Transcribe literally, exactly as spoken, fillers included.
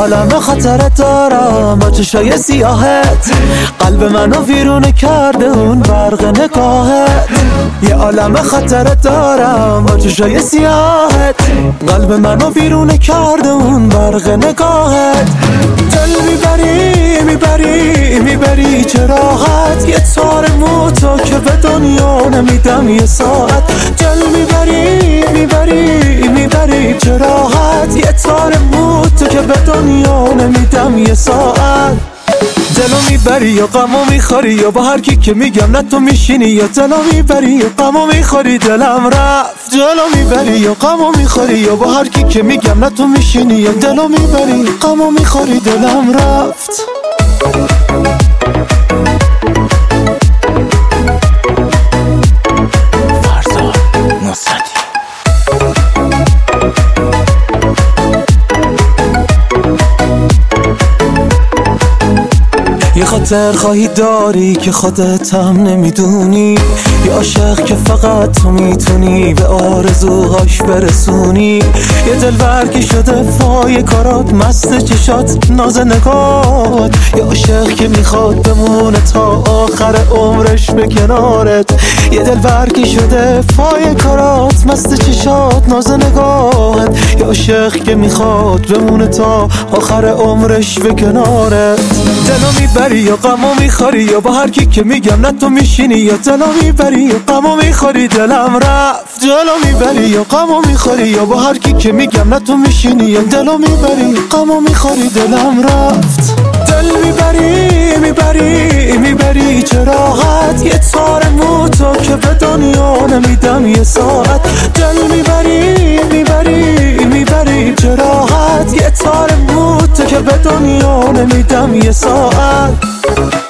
عالم خطرت دارم با چشای سیاهت، قلب منو ویرونه کرده اون برق نگاهت. یه عالم خطرت دارم با چشای سیاهت، قلب منو ویرونه کرده اون برق نگاهت. دل میبری میبری میبری چه راحت، یه تار موتو که به دنیا نمیدم یه ساعت. دل میبری میبری میبری چه راحت، یه تار موتو که به دنیا نمیدم یه ساعت. دلو میبری یا غمو میخوری، یا با هر کی که میگم نه تو میشینی، یا دلو میبری یا غمو میخوری دلم رفت. دلو میبری یا غمو میخوری، یا با هر کی که میگم نه تو میشینی، یا دلو میبری غمو میخوری دلم رفت. یه خاطر خواهی داری که خودت هم نمیدونی، یه عاشق که فقط تو میتونی به آرزوهاش برسونی. یه دلبر که شده فای کارات، مست چشات ناز نگات، یه عاشق که میخواد بمونه تا آخر عمرش به کنارت. یه دلبر که شده فای کارات، مست چشات ناز نگات، یه عاشق که میخواد بمونه تا آخر عمرش به کنارت. دلو میبری یا غمو میخوری، یا با هر کی که میگم نه تو میشینی، یا دلو میبری یا غمو میخوری دلم رفت. دلو میبری یا غمو میخوری، یا با هر کی که میگم نه تو میشینی، یا دلو میبری غمو میخوری دلم رفت. دل میبری میبری میبری چه راحت، یه تار موتو که به دنیا نمیدم یه ساعت. دل میبری میبری میبری چه راحت، یه تار موتو که به دنیا نمیدم یه ساعت.